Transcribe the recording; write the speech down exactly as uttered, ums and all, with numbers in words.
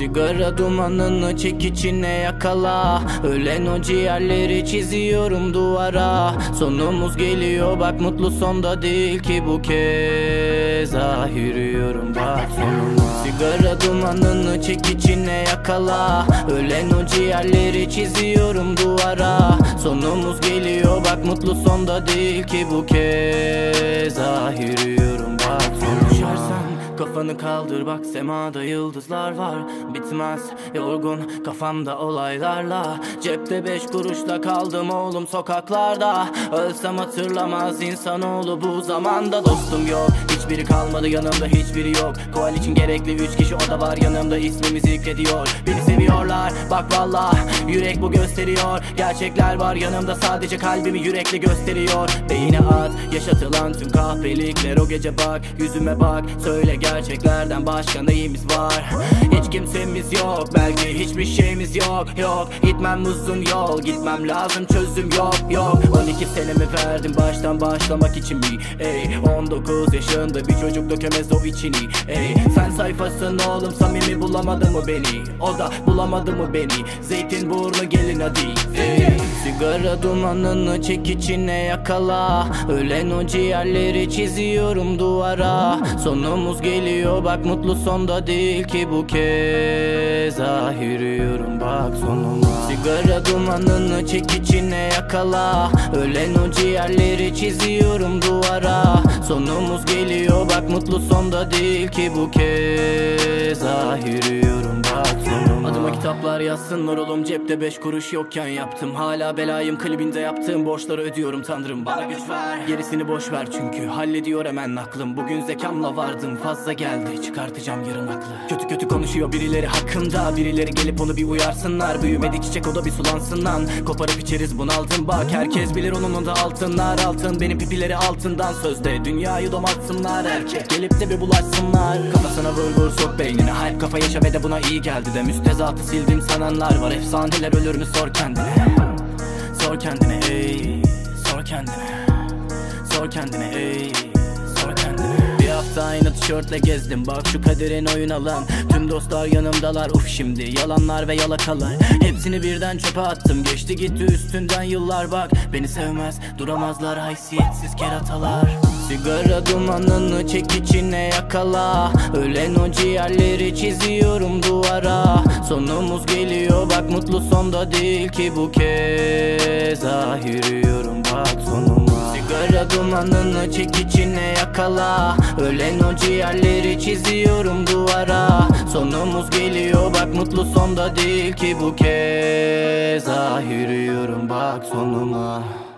Sigara dumanını çek içine yakala. Ölen o ciğerleri çiziyorum duvara. Sonumuz geliyor bak, mutlu sonda değil ki bu kez. Ah yürüyorum bak sonuma. Sigara dumanını çek içine yakala. Ölen o ciğerleri çiziyorum duvara. Sonumuz geliyor bak, mutlu sonda değil ki bu kez. Ah yürüyorum bak sonuma. Düşersen kafanı kaldır bak, semada yıldızlar var. Bitmez yorgun kafamda olaylarla. Cepte beş kuruşla kaldım oğlum sokaklarda. Ölsem hatırlamaz insanoğlu bu zamanda. Dostum yok, hiçbiri kalmadı yanımda, hiçbiri yok. Koal için gerekli üç kişi, o da var yanımda, ismimi zikrediyor. Beni seviyorlar bak valla, yürek bu gösteriyor. Gerçekler var yanımda, sadece kalbimi yürekle gösteriyor. Beyine at yaşatılan tüm kahpelikler, o gece bak yüzüme bak, söyle gerçeklerden başka neyimiz var? Hiç kimsemiz yok, belki hiçbir şeyimiz yok. Yok gitmem uzun yol, gitmem lazım çözüm yok yok. On iki senemi verdim baştan başlamak için mi? Ey on dokuz yaşında bir çocuk dökemez o içini. Ey sen sayfasın oğlum, samimi bulamadı mı beni? O da bulamadı mı beni? Zeytinburnu gelin hadi. Ey sigara dumanını çek içine yakala. Ölen o ciğerleri çiziyorum duvara. Sonumuz geliyor bak, mutlu sonda değil ki bu kez. Ah yürüyorum bak sonuma. Sigara dumanını çek içine yakala. Ölen o ciğerleri çiziyorum duvara. Sonumuz geliyor bak, mutlu sonda değil ki bu kez. Ah yürüyorum bak sonuma. Adıma kitaplar yazsınlar oğlum, cepte beş kuruş yokken yaptım. Hala belayım klibinde yaptığım borçları ödüyorum tanrım. Bana güç ver, gerisini boş ver çünkü hallediyor hemen aklım. Bugün zekamla vardım, fazla geldi, çıkartacağım yarın aklı. Kötü kötü konuşuyor birileri hakkımda, birileri gelip onu bir uyarsınlar. Büyümedi çiçek, o da bir sulansın lan. Koparıp içeriz bunaldım bak, herkes bilir onun da altınlar. Altın benim pipileri altından, sözde dünyayı domaltsınlar. Erkek gelip de bir bulaşsınlar. Kafasına vur vur sok beynine, hype kafa yaşa ve de buna iyi geldi de. Müstezatı sildim sananlar var, efsaneler ölür mü sor kendine. Sor kendine ey, sor kendine. Sor kendine ey, sor kendine. Bir hafta aynı tişörtle gezdim, bak şu kaderin oyun alan. Tüm dostlar yanımdalar, uf şimdi yalanlar ve yalakalar. Hepsini birden çöpe attım, geçti gitti üstünden yıllar bak. Beni sevmez duramazlar haysiyetsiz keratalar. Sigara dumanını çek içine yakala. Ölen o ciğerleri çiziyorum duvara. Sonumuz geliyor bak, mutlu sonda değil ki bu kez. Ah yürüyorum bak sonuma. Sigara dumanını çek içine yakala. Ölen o ciğerleri çiziyorum duvara. Sonumuz geliyor bak, mutlu sonda değil ki bu kez. Ah yürüyorum bak sonuma.